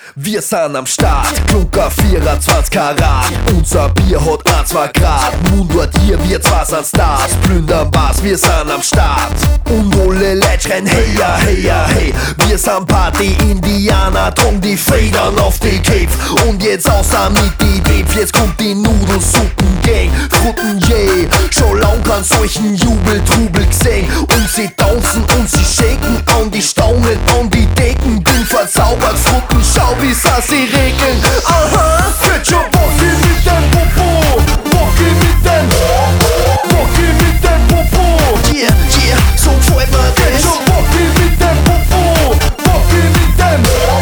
Wir sind am Start, Klunker 24 Karat. Unser Bier hat 1-2 Grad. Mundort hier, wir zwei sind Stars. Plündern Bars, wir sind am Start. Und alle Leute schreien hey ja, hey ja, hey. Wir sind Party-Indianer, tragen die Federn auf die Cape. Und jetzt außer mit die Beef, jetzt kommt die Nudelsuppen-Gang. Frutten, yeah, schon lang keinen solchen Jubel-Trubel gesehen. Und sie tanzen und sie shaken an die Stangen, an die Decken. Bin verzaubert, Frutten, schau wie sie regeln. Aha, wird schon Bocki mit dem Popo. Bocki mit dem Popo. Yeah, yeah, so gefällt mir das. Wird schon Bocki mit dem Popo. Bocki mit dem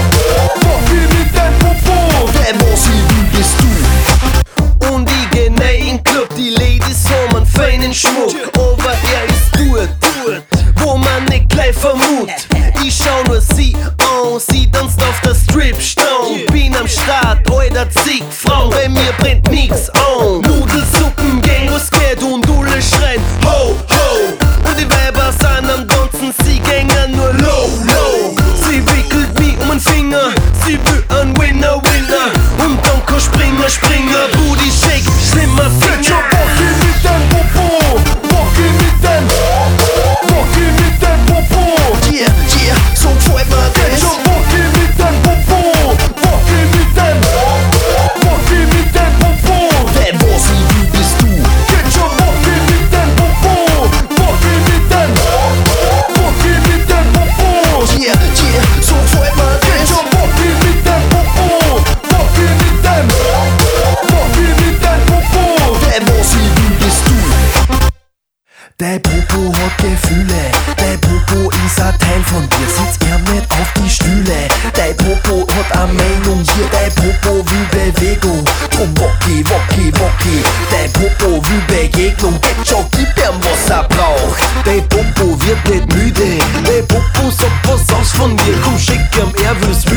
Popo. Der was ich will bist du. Und ich geh rein in den Club, die Ladies haben einen feinen Schmuck. Aber er ist dort, wo man nicht gleich vermutet. Ich schau nur sie an, sie tanzt auf der Stripstone. Bin am Start, alter zig Frauen, bei mir brennt nix an. Nudelsuppen, Gang, was geht und alle schreien ho, ho. Und die Weiber sind am Tanzen, sie gängen nur low, low. Sie wickelt mich um den Finger, sie will ein Winner, Winner. Und dann kann Springer, Springer, Booty Shake, schlimmer Finger. Bocki mit dem Popo. Bocki mit dem Popo. Yeah, yeah, so gefällt mir das. Bocki mit dem Popo. Bocki mit dem Popo. Der was ich will bist du. Geht schon Bocki mit dem Popo. Bocki mit dem Popo. Yeah, yeah, so gefällt mir das. Geht schon Bocki mit dem Popo. Bocki mit dem Popo. Der was ich will bist du. Der Popo hat Gefühle, der Popo ist ein Teil von dir, sitzt er nicht auf die Stühle. Der Popo hat eine Meinung hier, der Popo will Bewegung, drum Wocki, Wocki, Wocki. Der Popo will Begegnung, geht schon, gib ihm was er braucht. Der Popo wird nicht müde, der Popo sagt was aus von dir, komm schick ihm, er will's